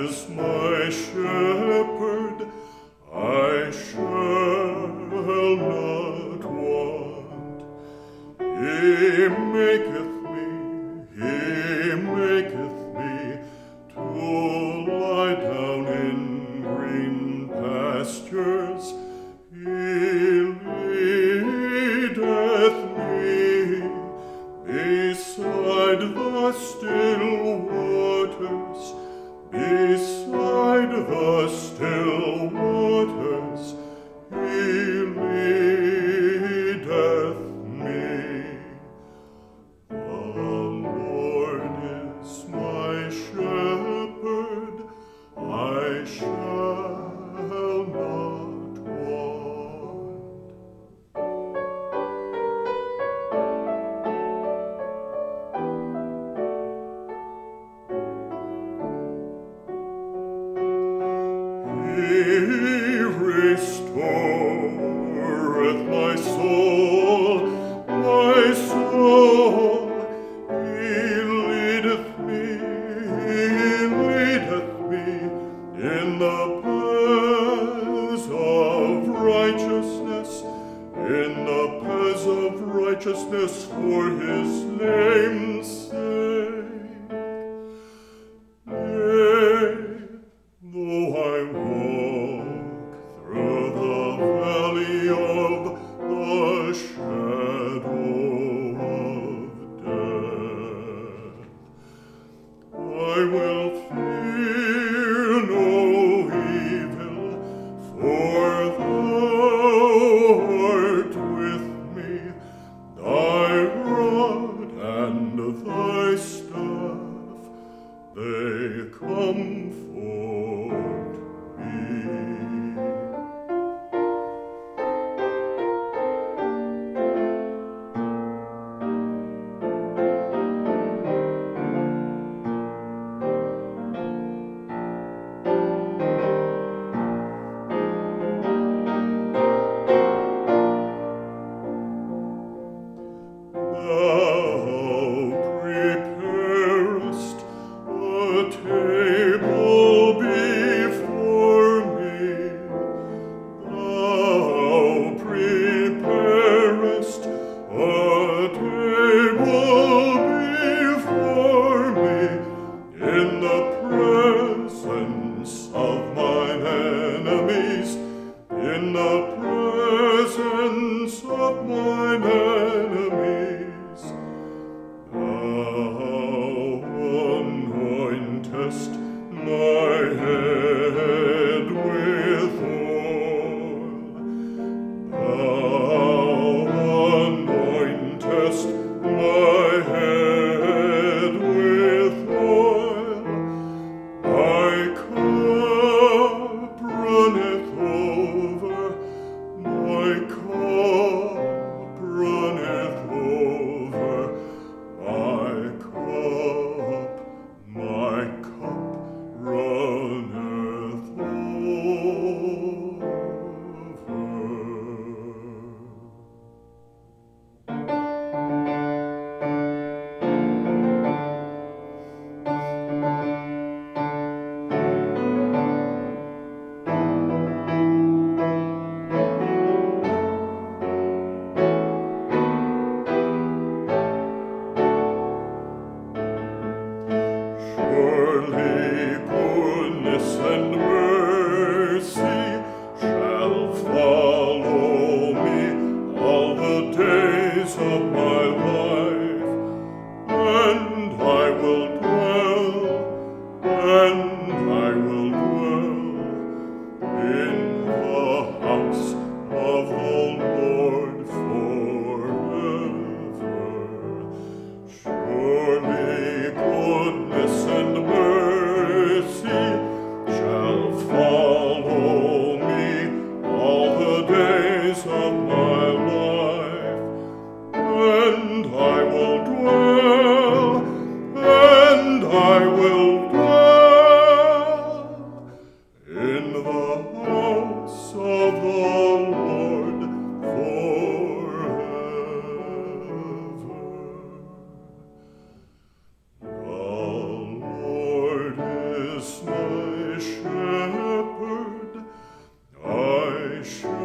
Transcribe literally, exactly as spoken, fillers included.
is my shepherd, I shall not want. He maketh me, he maketh me to lie down in green pastures. He leadeth me beside the still waters, beside the still waters, he leadeth me. The Lord is my shepherd, I shall not want. He restoreth my soul, my soul. He leadeth me, he leadeth me in the paths of righteousness, in the paths of righteousness for his name's sake. Though I walk through the valley of the shadow of death, I will fear no evil, for thou art with me. Thy rod and thy staff, they comfort me. Thou preparest a table before me. Thou preparest a table before me in the presence of mine enemies, in the presence of mine enemies. Thou anointest my head with oil. Thou anointest my head with oil. My cup runneth over, my cup runneth over, my cup, my cup runneth over. Surely goodness and mercy shall follow me all the days of my life, and I will dwell, and I will dwell in the house of the Lord forever. Surely goodness and mercy shall follow me all the days of my life, and I will dwell, and I will dwell in the house of the Lord forever. The Lord is my my shame.